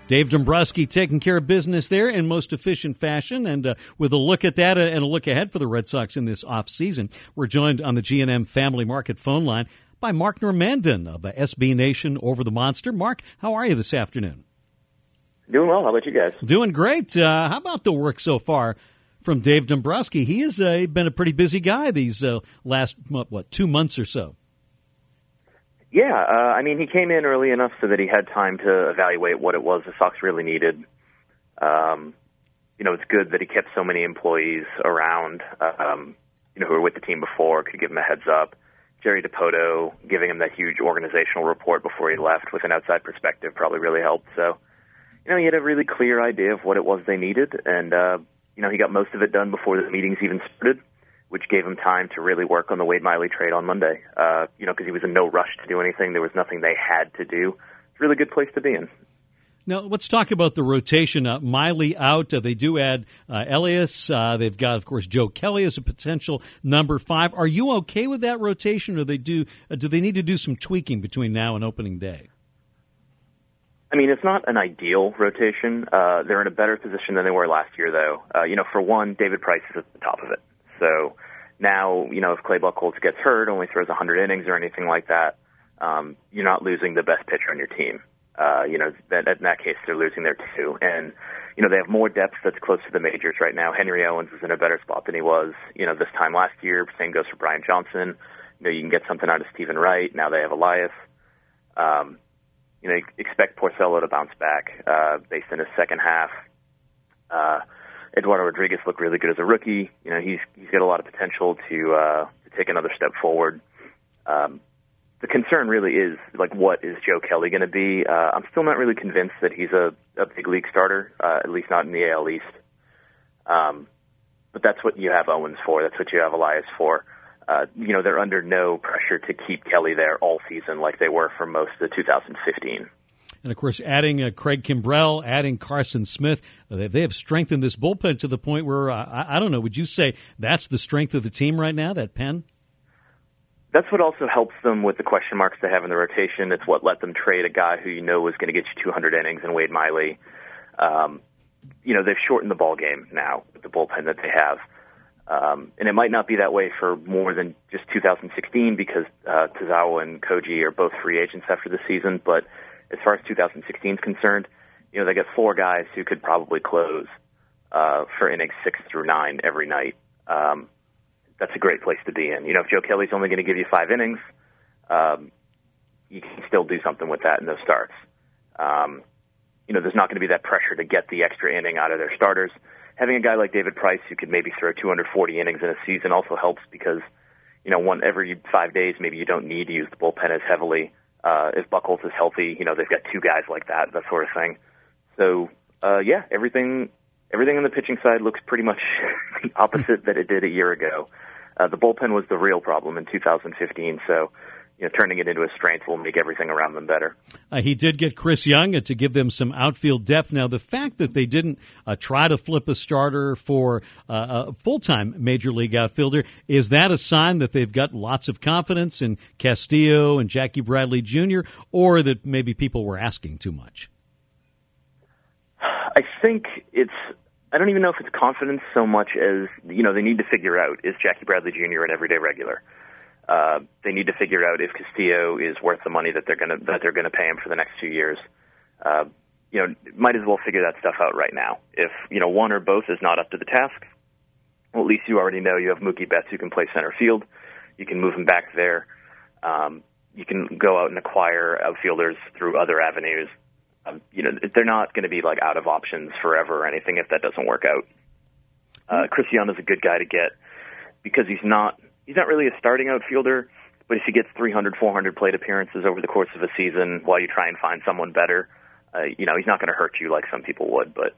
Dave Dombrowski taking care of business there in most efficient fashion. And with a look at that and a look ahead for the Red Sox in this offseason, we're joined on the G&M Family Market phone line by Mark Normandin of SB Nation Over the Monster. Mark, how are you this afternoon? Doing well. How about you guys? Doing great. How about the work so far from Dave Dombrowski? He has been a pretty busy guy these last, 2 months or so. Yeah, I mean, he came in early enough so that he had time to evaluate what it was the Sox really needed. It's good that he kept so many employees around, who were with the team before, could give him a heads up. Jerry Dipoto giving him that huge organizational report before he left with an outside perspective probably really helped. So, he had a really clear idea of what it was they needed, and, he got most of it done before the meetings even started, which gave him time to really work on the Wade Miley trade on Monday, because he was in no rush to do anything. There was nothing they had to do. It's a really good place to be in. Now, let's talk about the rotation. Miley out. They do add Elias. They've got, of course, Joe Kelly as a potential number 5. Are you okay with that rotation, or do they need to do some tweaking between now and opening day? I mean, it's not an ideal rotation. They're in a better position than they were last year, though. For one, David Price is at the top of it. So now, if Clay Buchholz gets hurt, only throws 100 innings or anything like that, you're not losing the best pitcher on your team. In that case, they're losing their 2. And, they have more depth that's close to the majors right now. Henry Owens is in a better spot than he was, this time last year. Same goes for Brian Johnson. You can get something out of Stephen Wright. Now they have Elias. Expect Porcello to bounce back based in his second half. Eduardo Rodriguez looked really good as a rookie. He's got a lot of potential to take another step forward. The concern really is, what is Joe Kelly going to be? I'm still not really convinced that he's a big league starter, at least not in the AL East. But that's what you have Owens for. That's what you have Elias for. They're under no pressure to keep Kelly there all season like they were for most of 2015. And, of course, adding Craig Kimbrell, adding Carson Smith, they have strengthened this bullpen to the point where, I don't know, would you say that's the strength of the team right now, that pen? That's what also helps them with the question marks they have in the rotation. It's what let them trade a guy who was going to get you 200 innings in Wade Miley. They've shortened the ball game now with the bullpen that they have. And it might not be that way for more than just 2016 because Tazawa and Koji are both free agents after the season. But as far as 2016 is concerned, they got 4 guys who could probably close for innings 6 through 9 every night. That's a great place to be in. If Joe Kelly's only going to give you 5 innings, you can still do something with that in those starts. There's not going to be that pressure to get the extra inning out of their starters. Having a guy like David Price who could maybe throw 240 innings in a season also helps because, every 5 days maybe you don't need to use the bullpen as heavily. If Buchholz is healthy, they've got 2 guys like that sort of thing. So, everything on the pitching side looks pretty much the opposite that it did a year ago. The bullpen was the real problem in 2015, so turning it into a strength will make everything around them better. He did get Chris Young to give them some outfield depth. Now, the fact that they didn't try to flip a starter for a full-time Major League outfielder, is that a sign that they've got lots of confidence in Castillo and Jackie Bradley Jr., or that maybe people were asking too much? I think I don't even know if it's confidence so much as, they need to figure out, is Jackie Bradley Jr. an everyday regular? They need to figure out if Castillo is worth the money that they're gonna pay him for the next 2 years. Might as well figure that stuff out right now. If one or both is not up to the task, well, at least you already know you have Mookie Betts who can play center field. You can move him back there. You can go out and acquire outfielders through other avenues. They're not going to be out of options forever or anything if that doesn't work out. Chris Young is a good guy to get because he's not really a starting outfielder, but if he gets 300, 400 plate appearances over the course of a season while you try and find someone better, he's not going to hurt you like some people would. But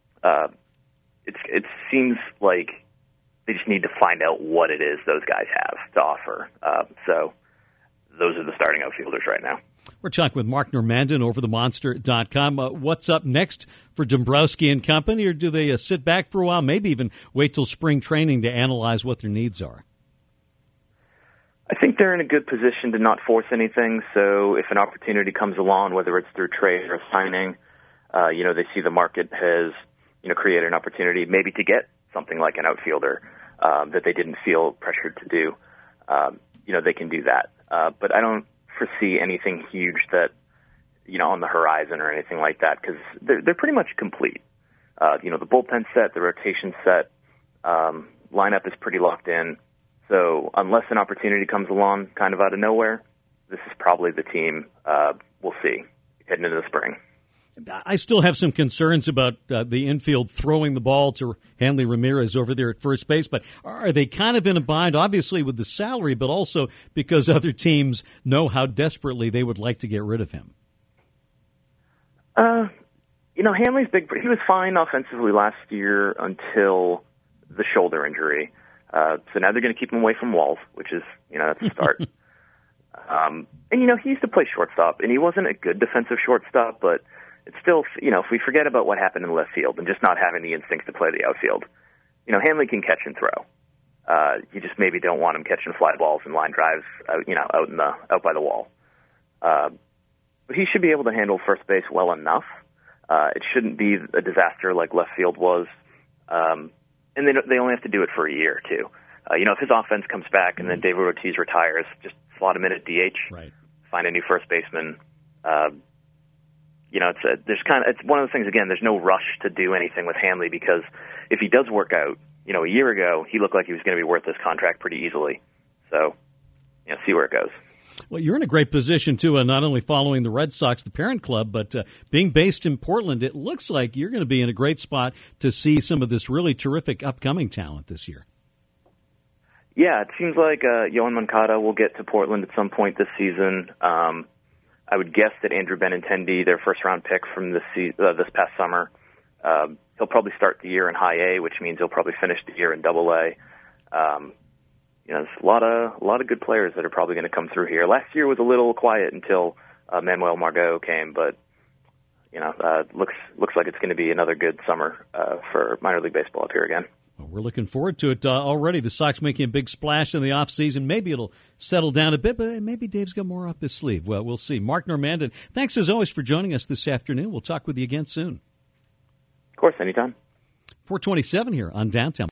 it seems like they just need to find out what it is those guys have to offer. So those are the starting outfielders right now. We're talking with Mark Normandin, OverTheMonster.com. What's up next for Dombrowski and company, or do they sit back for a while, maybe even wait till spring training to analyze what their needs are? I think they're in a good position to not force anything, so if an opportunity comes along, whether it's through trade or signing, They see the market has, created an opportunity maybe to get something like an outfielder that they didn't feel pressured to do. They can do that. But I don't foresee anything huge that, on the horizon or anything like that, because they're pretty much complete. The bullpen set, the rotation set, lineup is pretty locked in. So unless an opportunity comes along kind of out of nowhere, this is probably the team we'll see heading into the spring. I still have some concerns about the infield throwing the ball to Hanley Ramirez over there at first base, but are they kind of in a bind, obviously with the salary, but also because other teams know how desperately they would like to get rid of him? Hanley's big. He was fine offensively last year until the shoulder injury. So now they're going to keep him away from walls, which is, that's a start. He used to play shortstop, and he wasn't a good defensive shortstop, but it's still, if we forget about what happened in left field and just not having the instincts to play the outfield, Hanley can catch and throw. You just maybe don't want him catching fly balls and line drives, out by the wall. But he should be able to handle first base well enough. It shouldn't be a disaster like left field was. And they only have to do it for a year, too. If his offense comes back and then David Ortiz retires, just slot him in at DH, right. Find a new first baseman. It's one of those things, again, there's no rush to do anything with Hanley because if he does work out, a year ago, he looked like he was going to be worth this contract pretty easily. So, see where it goes. Well, you're in a great position, too, not only following the Red Sox, the parent club, but being based in Portland, it looks like you're going to be in a great spot to see some of this really terrific upcoming talent this year. Yeah, it seems like Yoan Moncada will get to Portland at some point this season. I would guess that Andrew Benintendi, their first-round pick from this past summer, he'll probably start the year in High A, which means he'll probably finish the year in Double A. There's a lot of good players that are probably going to come through here. Last year was a little quiet until Manuel Margot came, but looks like it's going to be another good summer for minor league baseball up here again. Well, we're looking forward to it already. The Sox making a big splash in the offseason. Maybe it'll settle down a bit, but maybe Dave's got more up his sleeve. Well, we'll see. Mark Normandin, thanks as always for joining us this afternoon. We'll talk with you again soon. Of course, anytime. 427 here on Downtown.